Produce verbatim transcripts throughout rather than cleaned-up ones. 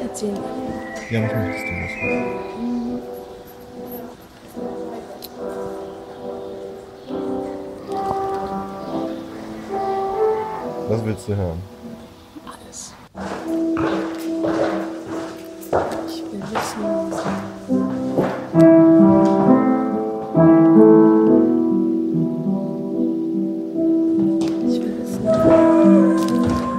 erzählen. Ja, was möchtest du wissen? Was willst du hören? Alles. Ich will wissen, was ich will wissen.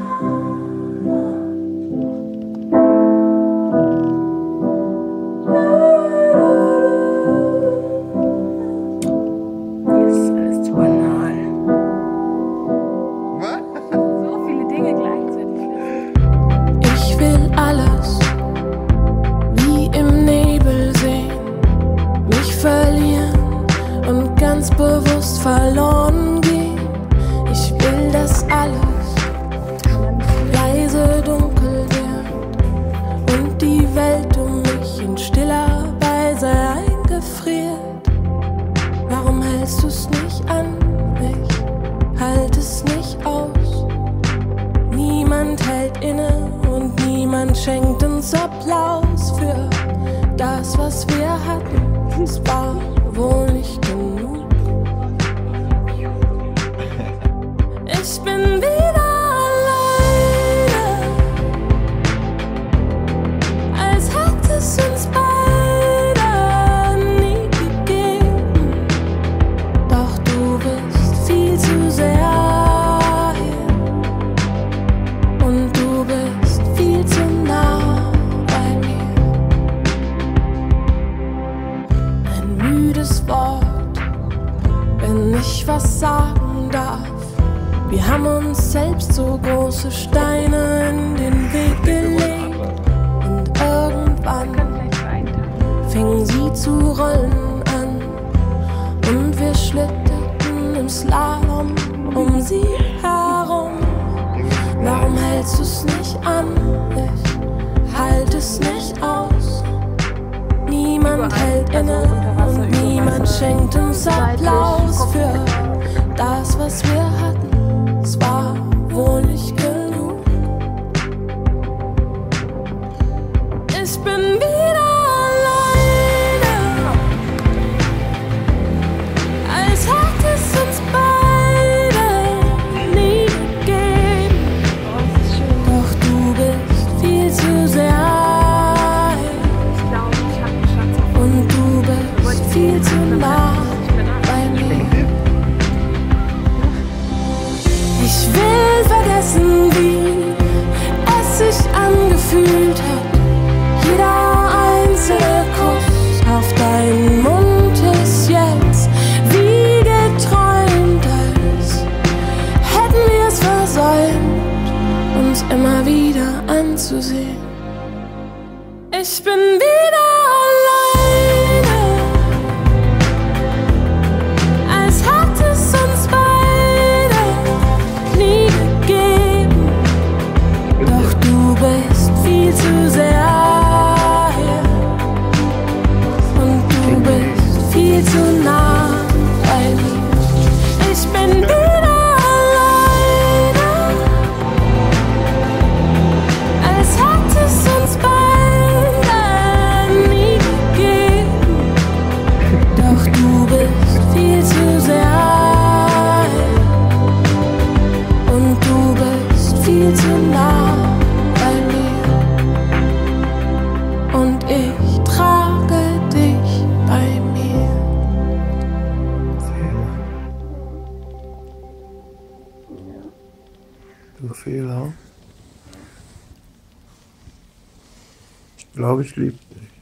Das ist alles zu banal. So viele Dinge gleichzeitig wissen. Ich will alles wie im Nebel sehen, mich verlieren und ganz bewusst verloren gehen. Ich will, dass alles leise dunkel wird und die Welt um mich in stiller Weise eingefriert. Warum hältst du's nicht an mich? Halt es nicht aus. Niemand hält inne und niemand schenkt uns Applaus für das, was wir hatten. Es war wohl nicht genug. Ich bin wieder alleine, als hätte es uns beide nie gegeben. Doch du bist viel zu sehr hier und du bist viel zu nah bei mir. Ein müdes Wort, wenn ich was sagen darf. Wir haben uns selbst so große Steine in den Weg gelegt und irgendwann fingen sie zu rollen an und wir schlitterten im Slalom um sie herum. Warum hältst du's nicht an? Ich halt es nicht aus. Niemand hält inne und niemand schenkt uns Applaus für das, was wir hatten. Es war wohl nicht genug. Ich bin wieder alleine, als hätte es uns beide nie gegeben. Doch du bist viel zu sehr hier und du bist viel zu nah bei mir. Ich will vergessen, wie es sich angefühlt hat. Jeder einzelne Kuss auf deinen Mund ist jetzt wie geträumt, als hätten wir es versäumt, uns immer wieder anzusehen. Ich bin wieder alleine, als hätte es uns beide nie gegeben. Doch du bist viel zu sehr hier und du bist viel zu nah bei mir. Ich bin wieder alleine, als hätte es uns beide nie gegeben. Doch du bist viel zu sehr hier und du bist viel zu nah bei mir. Und ich trage dich bei mir. Du Fehler. Ich glaube, ich liebe dich.